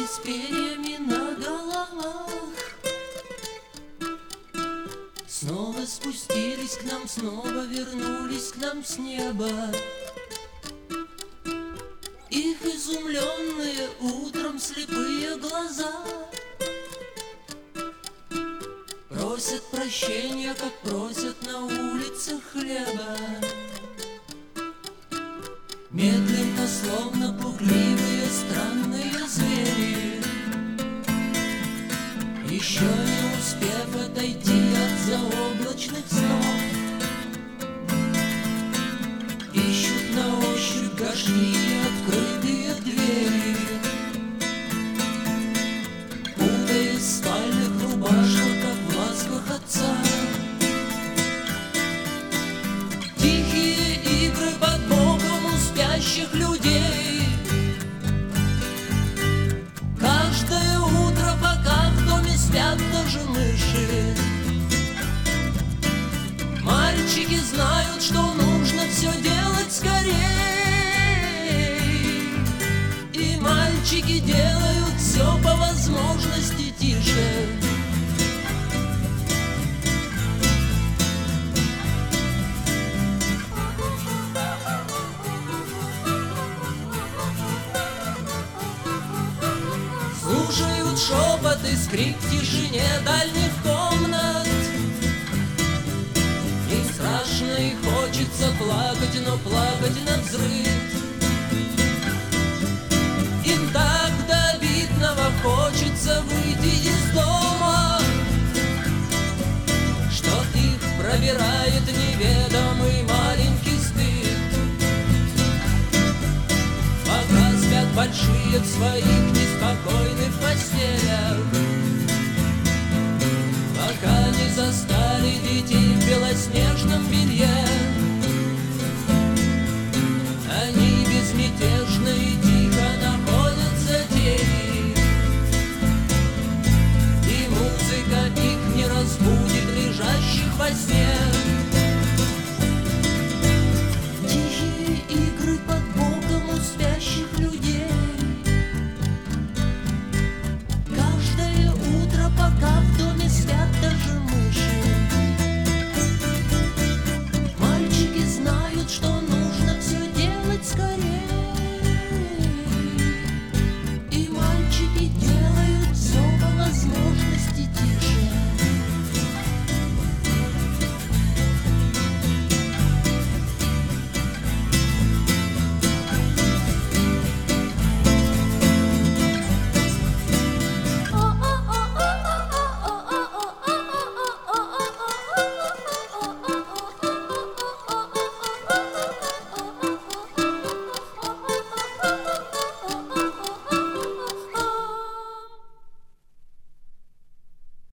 с перьями на головах. Снова спустились к нам, снова вернулись к нам с неба. Их изумленные утром слепые глаза просят прощения, как просят на улицах хлеба. Медленно, словно пугливые странные звери, еще не успев отойти от заоблачных снов, ищут на ощупь горшки открытые двери, путаясь в спальных рубашках, как в ласках отца. Тихие игры под боком у спящих людей. Каждое утро, пока в доме спят даже мыши, мальчики знают, что нужно все делать скорей. И мальчики делают все по возможности тише. Слушают шепот и скрип в тишине дальних комнат. Им страшно и хочется плакать, но плакать навзрыд. Им так до обидного хочется выйти из дома, что их пробирает неведомый маленький стыд. Пока спят большие в своих неспокойных постелях, пока не застали детей